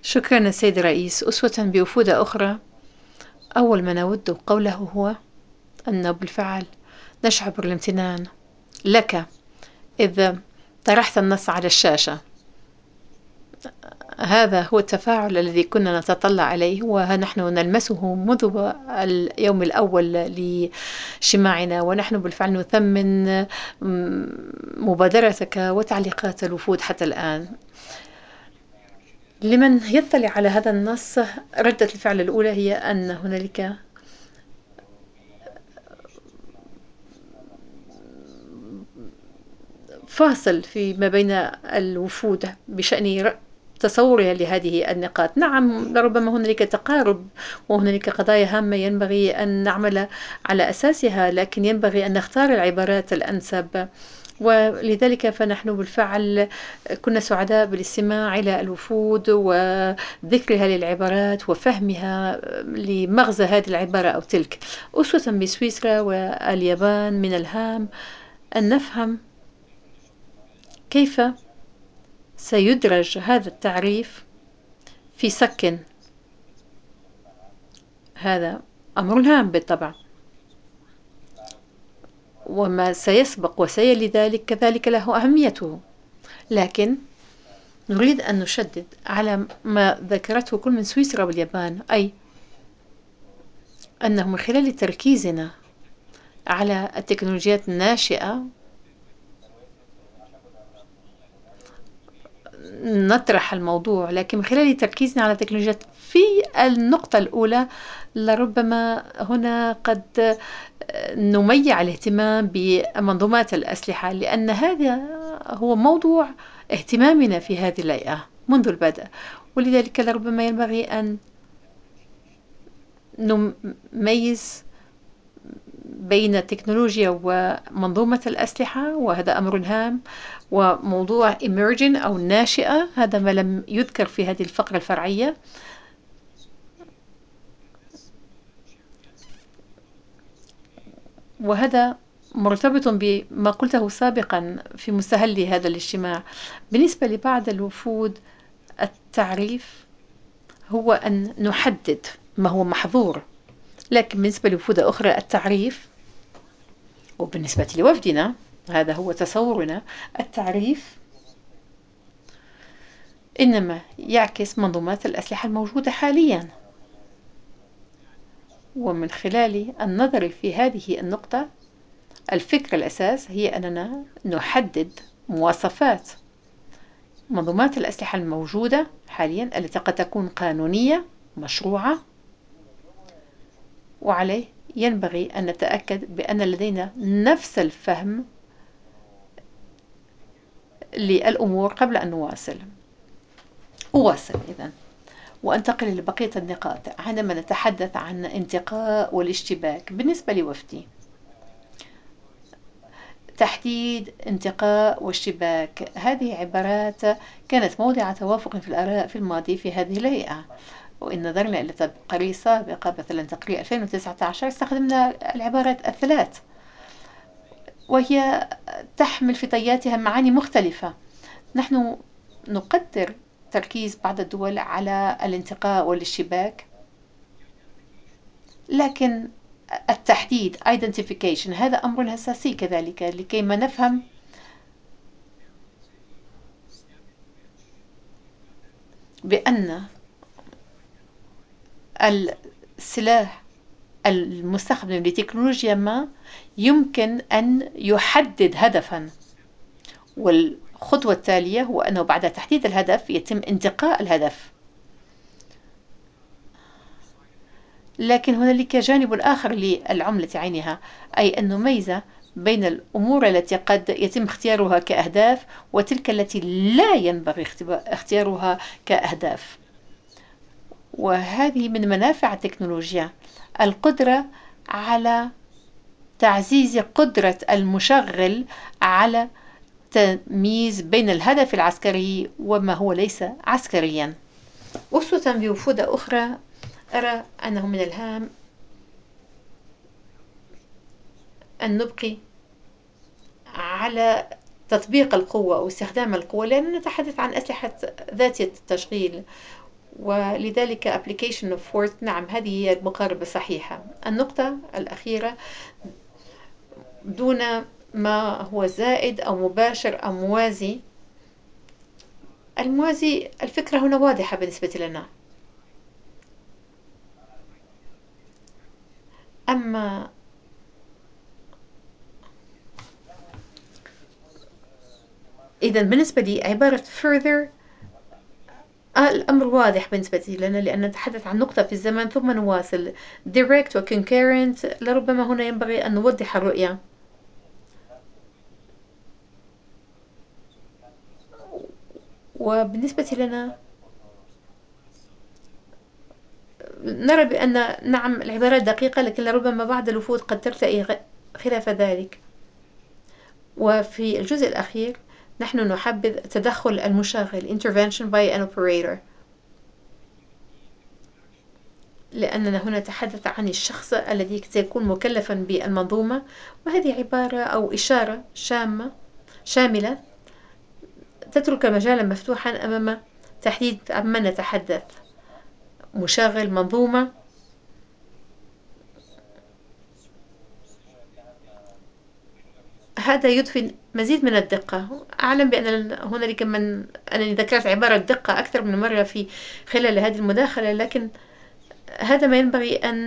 شكرا السيد الرئيس. أسوة بوفود أخرى، أول ما نود قوله هو أن بالفعل نشعر بالامتنان لك إذ طرحت النص على الشاشة. هذا هو التفاعل الذي كنا نتطلع إليه ونحن نلمسه منذ اليوم الأول لاجتماعنا، ونحن بالفعل نثمن مبادرتك وتعليقات الوفود حتى الآن. لمن يطلع على هذا النص، ردة الفعل الأولى هي أن هنالك فاصل فيما بين الوفود بشأن تصورها لهذه النقاط. نعم، لربما هنالك تقارب وهنالك قضايا هامة ينبغي أن نعمل على أساسها، لكن ينبغي أن نختار العبارات الأنسب. ولذلك فنحن بالفعل كنا سعداء بالاستماع إلى الوفود وذكرها للعبارات وفهمها لمغزى هذه العبارة أو تلك. أسوة بسويسرا واليابان، من الهام أن نفهم كيف سيدرج هذا التعريف في سك. هذا أمر هام بالطبع، وما سيسبق وسيلي ذلك كذلك له أهميته، لكن نريد أن نشدد على ما ذكرته كل من سويسرا واليابان، أي أنه من خلال تركيزنا على التكنولوجيات الناشئة نطرح الموضوع، لكن من خلال تركيزنا على التكنولوجيات في النقطة الأولى لربما هنا قد نميع الاهتمام بمنظومات الأسلحة، لأن هذا هو موضوع اهتمامنا في هذه الهيئة منذ البدء. ولذلك لربما ينبغي أن نميز بين التكنولوجيا ومنظومة الأسلحة، وهذا أمر هام. وموضوع emerging أو ناشئة، هذا ما لم يذكر في هذه الفقرة الفرعية، وهذا مرتبط بما قلته سابقا في مستهل هذا الاجتماع. بالنسبة لبعض الوفود، التعريف هو أن نحدد ما هو محظور، لكن بالنسبة لوفود أخرى التعريف، وبالنسبة لوفدنا هذا هو تصورنا، التعريف إنما يعكس منظومات الأسلحة الموجودة حاليا. ومن خلال النظر في هذه النقطة، الفكرة الأساس هي أننا نحدد مواصفات منظومات الأسلحة الموجودة حاليا التي قد تكون قانونية مشروعة، وعليه ينبغي أن نتأكد بأن لدينا نفس الفهم للأمور قبل أن أواصل إذن وأنتقل لبقية النقاط. عندما نتحدث عن انتقاء والاشتباك بالنسبة لوفدي، تحديد انتقاء واشتباك هذه عبارات كانت موضع توافق في الآراء في الماضي في هذه الهيئة. وإن نظرنا إلى تقارير سابقة، مثلا تقرير 2019، استخدمنا العبارات الثلاث، وهي تحمل في طياتها معاني مختلفة. نحن نقدر تركيز بعض الدول على الانتقاء والاشتباك، لكن التحديد identification هذا أمر أساسي كذلك لكي ما نفهم بأن السلاح المستخدم لتكنولوجيا ما يمكن أن يحدد هدفا، والخطوة التالية هو أنه بعد تحديد الهدف يتم انتقاء الهدف. لكن هنالك جانب آخر للعملة عينها، أي أن نميز بين الأمور التي قد يتم اختيارها كأهداف وتلك التي لا ينبغي اختيارها كأهداف. وهذه من منافع التكنولوجيا، القدرة على تعزيز قدرة المشغل على تمييز بين الهدف العسكري وما هو ليس عسكريا. أسوة بوفود أخرى، أرى أنه من الهام أن نبقي على تطبيق القوة أو استخدام القوة، لأننا نتحدث عن أسلحة ذاتية التشغيل، ولذلك application of force، نعم هذه هي المقاربة الصحيحة. النقطة الأخيرة، دون ما هو زائد أو مباشر أو موازي. الموازي، الفكرة هنا واضحة بالنسبة لنا. أما إذا بالنسبة لي عبارة further، الأمر واضح بالنسبة لنا، لأن نتحدث عن نقطة في الزمن ثم نواصل. direct و concurrent لربما هنا ينبغي أن نوضح الرؤية. وبالنسبة لنا نرى بأن نعم العبارات دقيقة، لكن لربما بعض الوفود قد ترتئي خلاف ذلك. وفي الجزء الأخير نحن نحبذ تدخل المشغل intervention by an operator، لأننا هنا نتحدث عن الشخص الذي سيكون مكلفا بالمنظومة، وهذه عبارة أو إشارة شاملة تترك مجالا مفتوحا أمام تحديد عما نتحدث. مشغل منظومة، هذا يضفي مزيد من الدقة. أعلم بأن هنالك أنني ذكرت عبارة دقة أكثر من مرة في خلال هذه المداخلة، لكن هذا ما ينبغي أن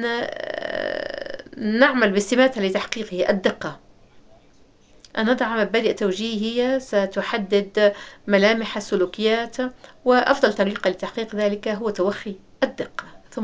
نعمل باستماتة لتحقيقه، الدقة. أن نضع مبادئ توجيهية ستحدد ملامح السلوكيات، وأفضل طريقة لتحقيق ذلك هو توخي الدقة.